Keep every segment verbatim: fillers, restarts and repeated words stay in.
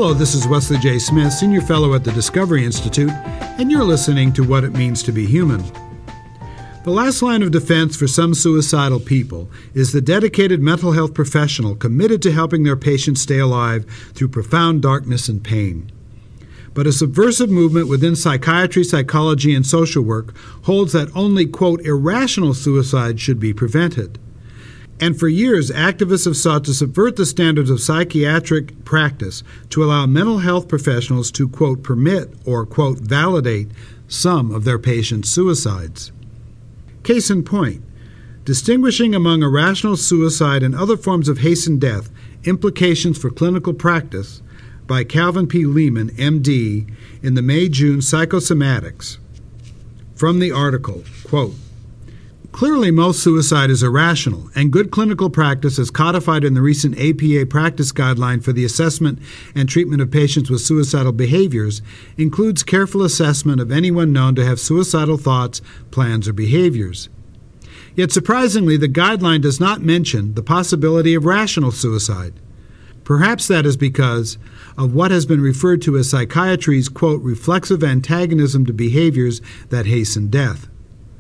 Hello, this is Wesley J. Smith, Senior Fellow at the Discovery Institute, and you're listening to What It Means to Be Human. The last line of defense for some suicidal people is the dedicated mental health professional committed to helping their patients stay alive through profound darkness and pain. But a subversive movement within psychiatry, psychology, and social work holds that only, quote, irrational suicide should be prevented. And for years, activists have sought to subvert the standards of psychiatric practice to allow mental health professionals to, quote, permit or, quote, validate some of their patients' suicides. Case in point, distinguishing among irrational suicide and other forms of hastened death, implications for clinical practice, by Calvin P. Lehman, M D, in the May-June Psychosomatics. From the article, quote, clearly, most suicide is irrational, and good clinical practice, as codified in the recent A P A practice guideline for the assessment and treatment of patients with suicidal behaviors, includes careful assessment of anyone known to have suicidal thoughts, plans, or behaviors. Yet surprisingly, the guideline does not mention the possibility of rational suicide. Perhaps that is because of what has been referred to as psychiatry's, quote, reflexive antagonism to behaviors that hasten death.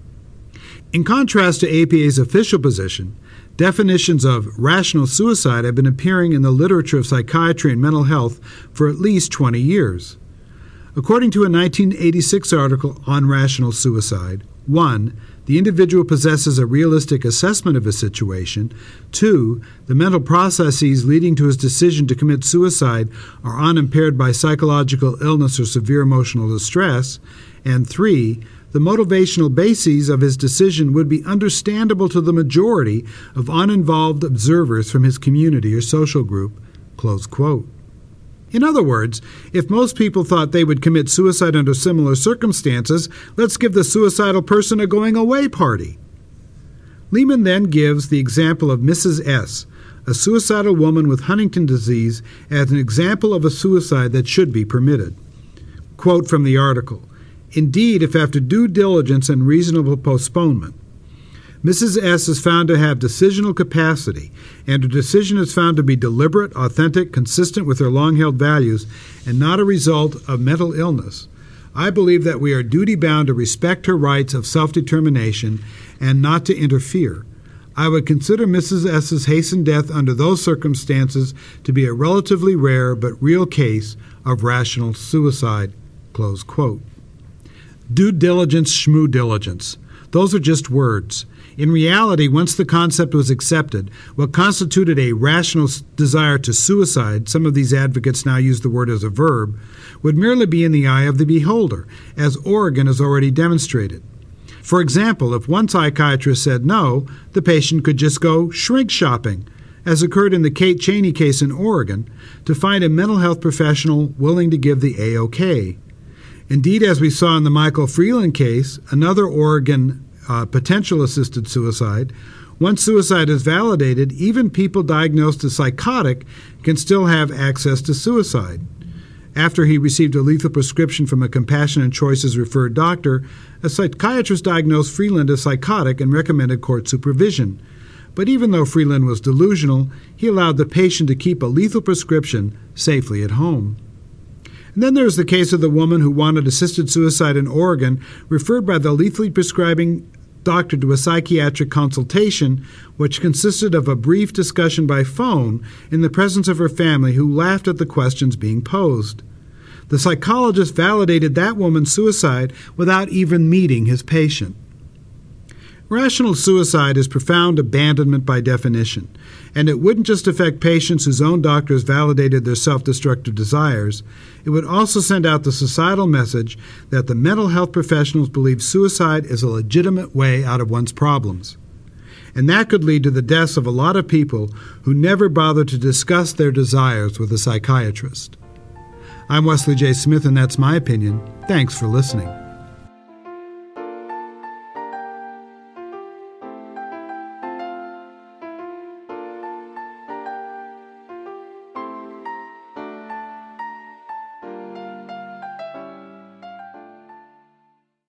In contrast to A P A's official position, definitions of rational suicide have been appearing in the literature of psychiatry and mental health for at least twenty years. According to a nineteen eighty-six article on rational suicide, one, the individual possesses a realistic assessment of his situation. Two, the mental processes leading to his decision to commit suicide are unimpaired by psychological illness or severe emotional distress. And three, the motivational bases of his decision would be understandable to the majority of uninvolved observers from his community or social group, close quote. In other words, if most people thought they would commit suicide under similar circumstances, let's give the suicidal person a going-away party. Lehman then gives the example of Missus S., a suicidal woman with Huntington's disease, as an example of a suicide that should be permitted. Quote from the article, indeed, if after due diligence and reasonable postponement, Missus S. is found to have decisional capacity, and her decision is found to be deliberate, authentic, consistent with her long-held values, and not a result of mental illness, I believe that we are duty-bound to respect her rights of self-determination and not to interfere. I would consider Missus S.'s hastened death under those circumstances to be a relatively rare but real case of rational suicide, close quote. Due diligence, schmoo diligence. Those are just words. In reality, once the concept was accepted, what constituted a rational desire to suicide, some of these advocates now use the word as a verb, would merely be in the eye of the beholder, as Oregon has already demonstrated. For example, if one psychiatrist said no, the patient could just go shrink shopping, as occurred in the Kate Cheney case in Oregon, to find a mental health professional willing to give the A-OK. Indeed, as we saw in the Michael Freeland case, another Oregon uh, potential assisted suicide, once suicide is validated, even people diagnosed as psychotic can still have access to suicide. After he received a lethal prescription from a Compassion and Choices referred doctor, a psychiatrist diagnosed Freeland as psychotic and recommended court supervision. But even though Freeland was delusional, he allowed the patient to keep a lethal prescription safely at home. And then there's the case of the woman who wanted assisted suicide in Oregon, referred by the lethally prescribing doctor to a psychiatric consultation, which consisted of a brief discussion by phone in the presence of her family, who laughed at the questions being posed. The psychologist validated that woman's suicide without even meeting his patient. Rational suicide is profound abandonment by definition, and it wouldn't just affect patients whose own doctors validated their self-destructive desires. It would also send out the societal message that the mental health professionals believe suicide is a legitimate way out of one's problems. And that could lead to the deaths of a lot of people who never bother to discuss their desires with a psychiatrist. I'm Wesley J. Smith, and that's my opinion. Thanks for listening.